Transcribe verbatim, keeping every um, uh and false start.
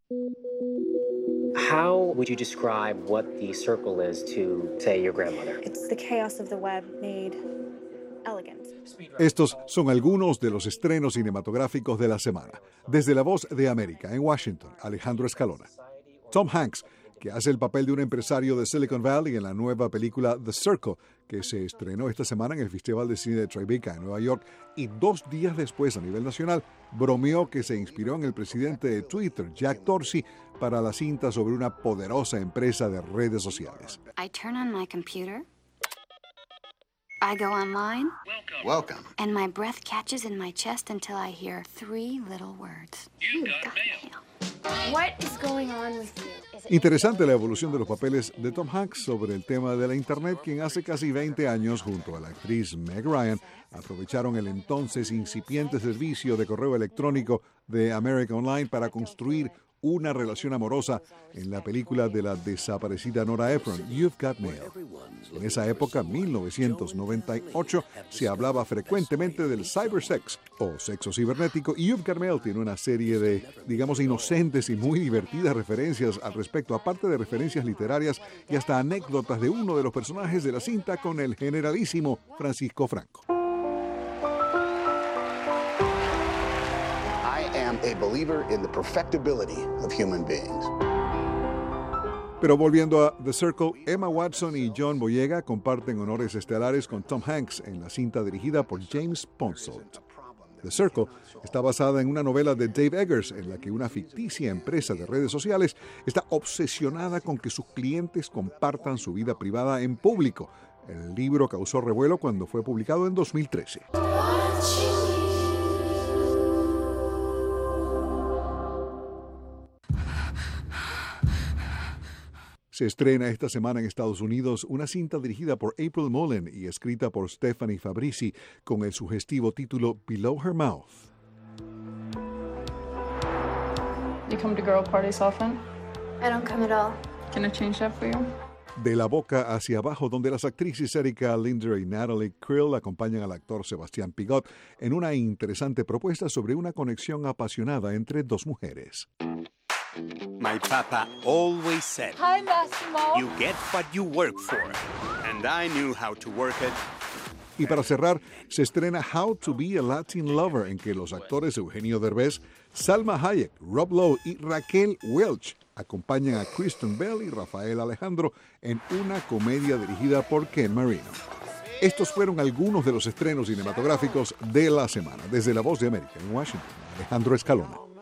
How would you describe what The Circle is to, say, your grandmother? It's the chaos of the web made elegant. Estos son algunos de los estrenos cinematográficos de la semana. Desde La Voz de América, en Washington, Alejandro Escalona. Tom Hanks, que hace el papel de un empresario de Silicon Valley en la nueva película The Circle, que se estrenó esta semana en el Festival de Cine de Tribeca en Nueva York, y dos días después a nivel nacional, bromeó que se inspiró en el presidente de Twitter, Jack Dorsey, para la cinta sobre una poderosa empresa de redes sociales. I turn on my computer, I go online, Welcome. and my breath catches in my chest until I hear three little words. You got mail. What is going on with you? Is it Interesante la evolución de los papeles de Tom Hanks sobre el tema de la Internet, quien hace casi veinte años, junto a la actriz Meg Ryan, aprovecharon el entonces incipiente servicio de correo electrónico de America Online para construir una relación amorosa en la película de la desaparecida Nora Ephron, You've Got Mail. En esa época, mil novecientos noventa y ocho, se hablaba frecuentemente del cybersex o sexo cibernético, y You've Got Mail tiene una serie de, digamos, inocentes y muy divertidas referencias al respecto, aparte de referencias literarias y hasta anécdotas de uno de los personajes de la cinta con el generalísimo Francisco Franco. I am a believer in the perfectibility of human beings. Pero volviendo a The Circle, Emma Watson y John Boyega comparten honores estelares con Tom Hanks en la cinta dirigida por James Ponsoldt. The Circle está basada en una novela de Dave Eggers, en la que una ficticia empresa de redes sociales está obsesionada con que sus clientes compartan su vida privada en público. El libro causó revuelo cuando fue publicado en dos mil trece. Se estrena esta semana en Estados Unidos una cinta dirigida por April Mullen y escrita por Stephanie Fabrizi con el sugestivo título Below Her Mouth. You come to girl parties often? I don't come at all. Can I change that for you? De la boca hacia abajo, donde las actrices Erika Linder y Natalie Krill acompañan al actor Sebastián Pigot en una interesante propuesta sobre una conexión apasionada entre dos mujeres. My papa always said, Hi, Massimo. you get what you work for. And I knew how to work it. Y para cerrar, se estrena How to Be a Latin Lover, en que los actores Eugenio Derbez, Salma Hayek, Rob Lowe y Raquel Welch acompañan a Kristen Bell y Rafael Alejandro en una comedia dirigida por Ken Marino. Estos fueron algunos de los estrenos cinematográficos de la semana. Desde La Voz de América en Washington, Alejandro Escalona.